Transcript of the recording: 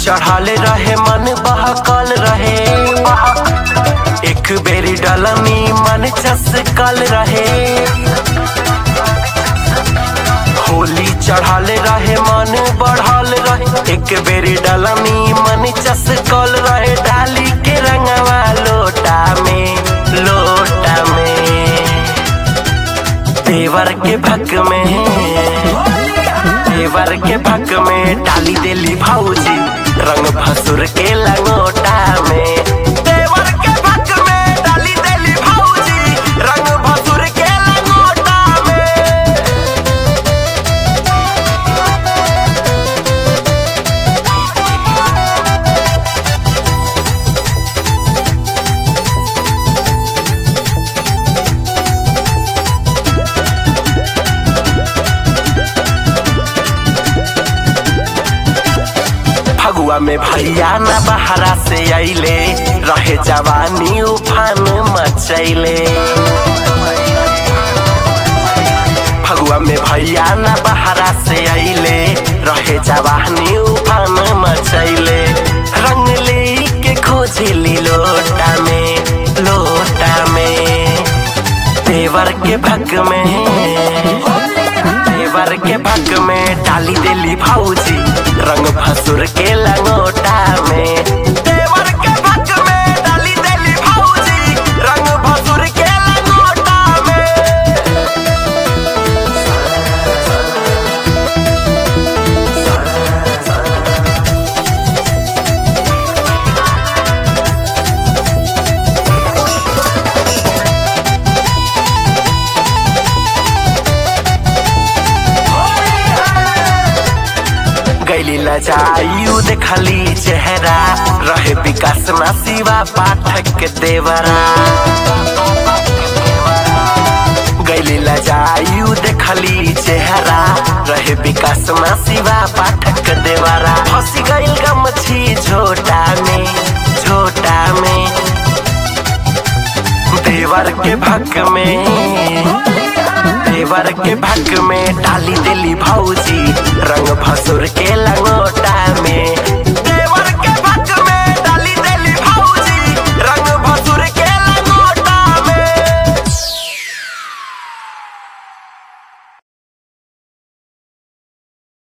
चढ़ाले रहे मन बहकल रहे, एक बेरी डलनी मन चसकल रहे। होली चढ़ाले रहे मन बढ़ल रहे, एक बेरी डलनी मन चसकल रहे। डाली के रंगवा लोटा में, लोटा में देवर के भक में, देवर के भक में डाली देली भौजी रंग भसुर के लंगोटा में। देवर के भक में डाली देली भौजी रंग भसुर के लंगोटा में। फगुआ में भैया न बहरा से अइले, रहे जवानी उफान मचैले। फगुआ में भैया न बहरा से अइले, रहे जवानी उफान मचैले। रंग ले के खोजली लोटा में, लोटा में देवर के भक में, देवर के भक में डाली देली भौजी रंग भसुर के लंगोटा में। देवर के भक में डाली देली भौजी रंग भसुर के लंगोटा में। गैली लजायू देखली चेहरा, रहे विकास ना शिवा पाठक के देवरा। गैली लजायू देखली चेहरा, रहे विकास ना शिवा पाठक के देवरा। फंसी गइल गमछी झोटा में, झोटा में देवर के भक में, देवर के भक में डाली देली भौजी रंग भसुर के लंगोटा में।